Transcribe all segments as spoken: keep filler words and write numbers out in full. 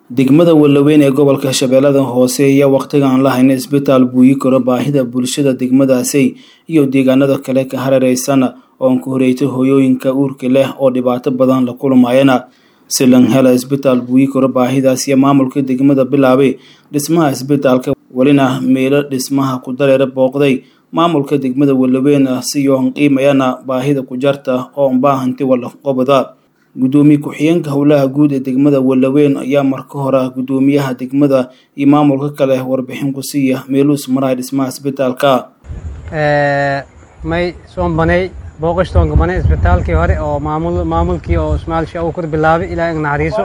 degmada Walaweyn ee gobolka Shabeellada Hoose ayaa waqtigan la hayn isbitaal buuyi karo baahida bulshada degmadaasi iyo deegaanada kale ka hareeraysan oo ku horeeyay hooyooyinka uurka leh oo dhibaato badan la kulmayana si lan hela isbitaal buuyi karo baahidaas iyo maamulka degmada bilaabay dhismaha isbitaalka walina meelo dhismaha ku dareera booqday maamulka degmada Walaweyn si yoon qiimayana baahida ku jarta oo baahanti wala qobada gudoomiye ku-xigeenka howlaha guud ee degmada Walaweyn ayaa marka hore gudoomiyaha degmada iyo maamulka kale warbixin ku siiya meelus maray dhismaha isbitaalka ee may soo banay booqashtoonka banay isbitaalkii hore oo maamul maamulkii oo Ismaal Shaw ku bilaabay ilaa in naxariiso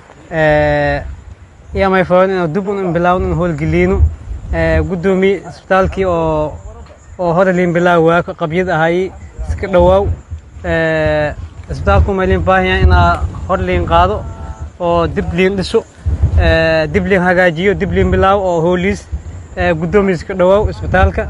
ee iyo may foonin dib u bilaawno hool galiino ee gudoomiye isbitaalkii oo oo hore liin bilaawaa qabyad ahay iska dhawaaw ee isbitaalku ma liin baahan ina hor liin qaado oo dib liin dhiso ee dib liin hagaajiyo dib liin bilaaw oo hoolis ee gudoomiye iska dhawaaw isbitaalka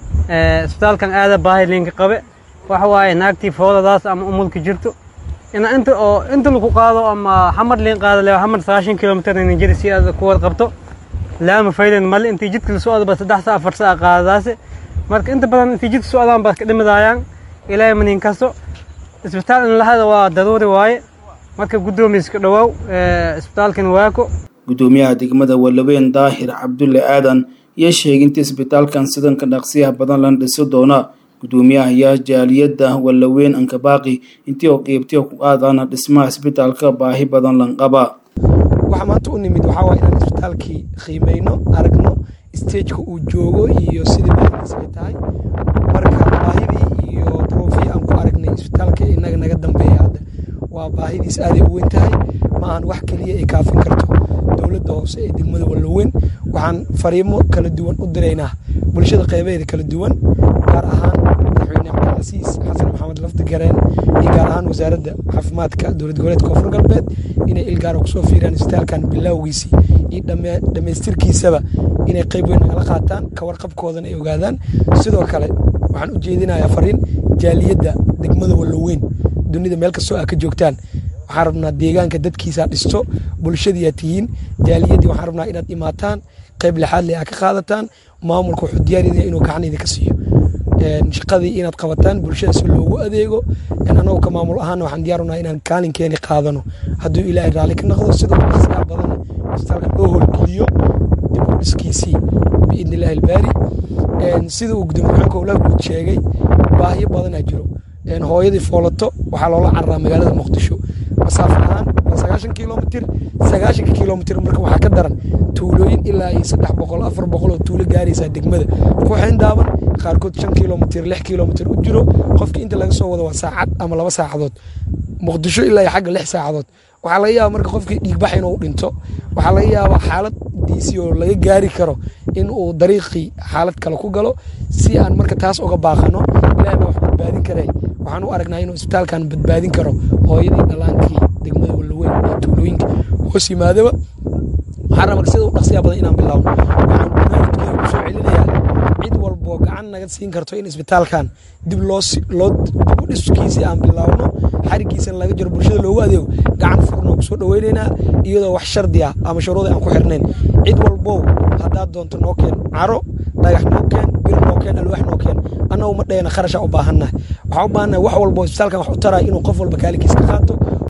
ee isbitaalkan aad baahay liin qabe waxa waaye naagtii fooladaas ama umulka jirto ina inta oo inta lagu qaado ama xamar liin qaado leh xamar sagaashan kiiloomitir in jirsi aad ku wad qabto laama faylan mal intii jidka la soo aado saddex saac afar saac qaadaas marka inta badan intii jidka soo aadaan baa ka dhimadayaan ilaa manin kasto isbitaal in la hado waa daruuri waaye marka gudoomiye iska dhawaaw ee isbitaalkan waako gudoomiyaha degmada Walaweyn Daahir Cabdulle Aadan iyo sheeginta isbitaalkan sidan ka dhaqsiyaha badan la dhiso doona gudoomiyaha ayaa jaaliyada Walaweyn anka baaqi intii oo qeybtii ku aadana dhismaha isbitaalka baahi badan lan qaba waxa maanta u nimid waxa waa inaan isbitaalkii qiimeeyno aragno stage-ka uu joogo iyo sidii baahidiisa ay tahay marka baahidii iyo profii aan ku aragnay isbitaalka inaga naga dambeeya hadda waa baahidiis aad u weyn tahay ma aan wax kaliya ay kaafin karto dawladda hoose ee degmada Walaweyn waxaan fariimo kala duwan u direynaa bulshada qaybaheeda kala duwan gaar ahaan madaxweyne Cabdilcasiis Xasan Maxamed Laftigareen iyo gaar ahaan wasaaradda caafimaadka dowlad goboleedka Koonfur Galbeed inay ilgaar ku soo fiiraan isbitaalkan bilowgiisii iyo dhameystirkiisaba inay qayb weyn kala qaataan ka warqabkoodana ay ogaadaan sidoo kale waxaan u jeedinayaa fariin jaaliyada degmada Walaweyn dunida meel kasta oo ka joogtaan waxaan rabnaa deegaanka dadkiisa dhisto bulshada tihiin jaaliyadii waxaan rabnaa inaad imaataan qayb lixaad leh ka qaadataan maamulka wuxuu diyaar yahay inuu gacanida ka siiyo ee shaqadii inaad qabataan bulshada si loogu adeego in anagu ka maamul ahaan waxaan diyaar u nahay inaan kaalinkeena qaadano hadduu ilaahay raali ka noqdo sidoo kale badan isbitaalka loo howlgeliyo dib u dhiskiisii biidnillaahi albaari een sida uu gudoomiyaha howlaha guud sheegay baahiyo badan jiro een hooyadii foolato waxa loola carraa magaalada Muqdisho masaafo ahaan sagaashan kiiloomitir sagaashan kiiloomitir marka waxa ka daran tuulooyin ilaa saddex boqol afar boqol oo tuulo gaaraysa degmada ku xindaaban qaarkood shan kiiloomitir lix kiiloomitir u jiro qofkii inta laga soo wado waa saacad ama laba saacadood Muqdisho ilaa xagga lix saacadood waxa laga yaabaa marka qofkii dhiig bax inuu dhinto waxa laga yaabaa xaalad diisi oo laga gaari karo in uu dariiqi xaalad kale ku galo si aan marka taas uga baaqano ilaahay wax badbaadin karay waxaan u aragnaa inuu isbitaalkan badbaadin karo hooyadii dhalaankii degmada Walaweyn ee tuulooyinka hoos yimaadaba waxaan rabaa sida u dhaqsiya badan inaan bilaawno waxaan ku soo celinayaa cid walba gacan naga siin karto in isbitaalkan dib loo loo dhiskiisa aan bilaawno xarigiisa laga jiro bulshada loogu adeego gacan furno ku soo dhaweynayna iyadoo wax shardi ah ama shuruud aan ku xirnayn cid walba hadaa doonto noo keen caro dhagax noo keen bir noo keen alwaax noo keen anna uma dheena kharash u baahannahay waxa u baahannahay wax walba isbitaalkan wax u taraa inuu qof walba kaalikiisa ka qaato